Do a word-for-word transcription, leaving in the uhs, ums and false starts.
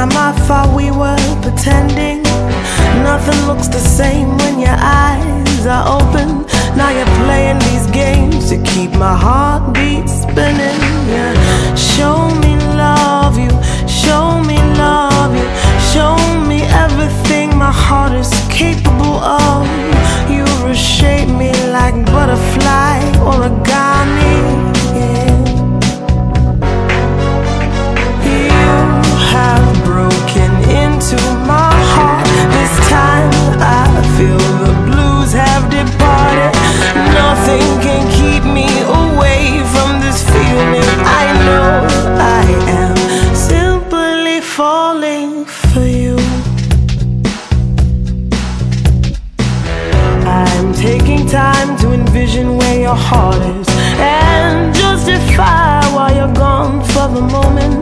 time I thought we were pretending. Nothing looks the same when your eyes are open. Now you're playing these games to keep my heartbeat spinning. Yeah. Show me love you, show me love you, show me everything my heart is capable of. You reshape me like butterfly origami. Yeah. You have broken into my heart. This time I feel the blues have departed. Nothing can keep me away from this feeling. I know I am simply falling for you. I'm taking time to envision where your heart is and justify why you're gone for the moment.